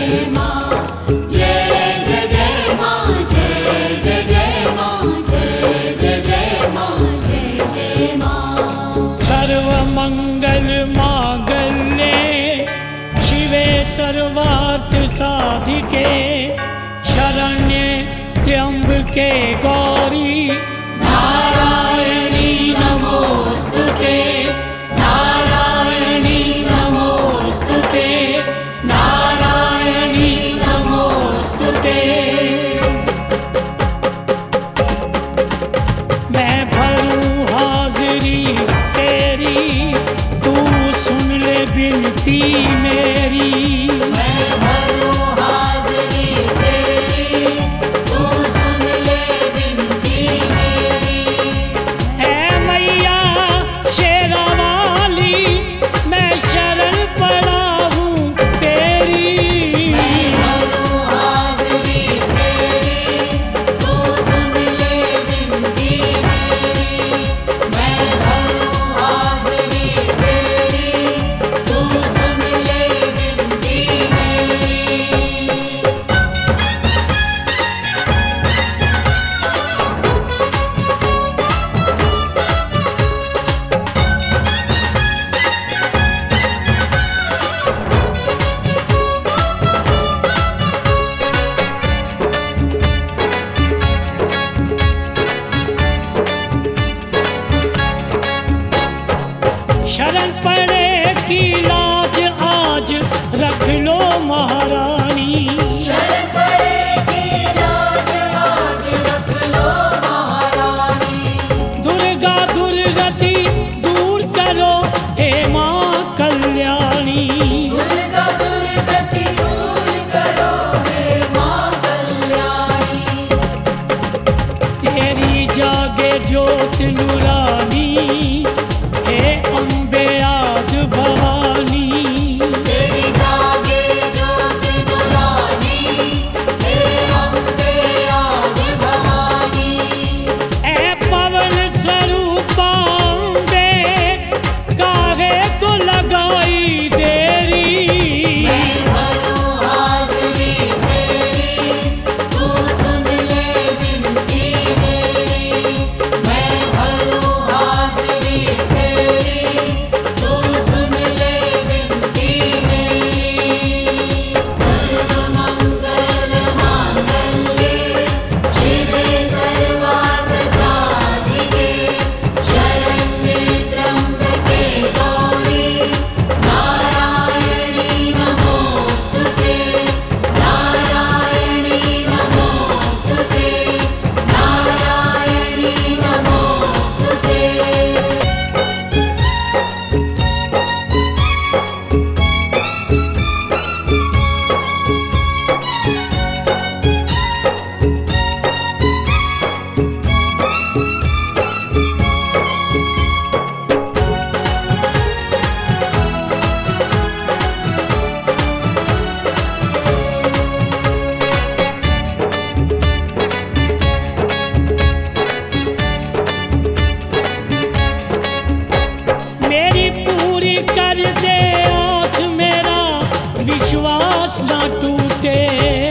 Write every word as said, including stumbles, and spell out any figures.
सर्वार्थ साधिके शरण्ये त्र्यंबके गौरी नारायणी नमोस्तुते नारायणी नमोस्तुते नारायणी नमोस्तुते। मैं भरूं हाजिरी तेरी तू सुन ले विनती मेरी। शरण पड़े की लाज आज रख लो महारानी। शरण पड़े की लाज आज रख लो महारानी। दुर्गा दुर्गति दूर करो हे माँ कल्याणी। दुर्गा दुर्गति दूर करो हे माँ कल्याणी। तेरी जागे ज्योत नूरानी हे अम्बे आज भवानी। तेरी जागे ज्योत नूरानी हे अम्बे आज भवानी। ऐ पवन स्वरूपा अम्बे काहे को लगाई देरी। मैं भरूं हाजिरी तेरी तू सुन ले विनती मेरी। मैं भरूं हाजिरी तेरी तू सुन ले विनती मेरी। सर्वमंगल मांगल्ये शिवे सर्वार्थ साधिके शरण्ये त्र्यंबके गौरी नारायणी नमोस्तुते नारायणी नमोस्तुते नारायणी नमोस्तुते। मेरी पूरी कर दे आस मेरा विश्वास ना टूटे।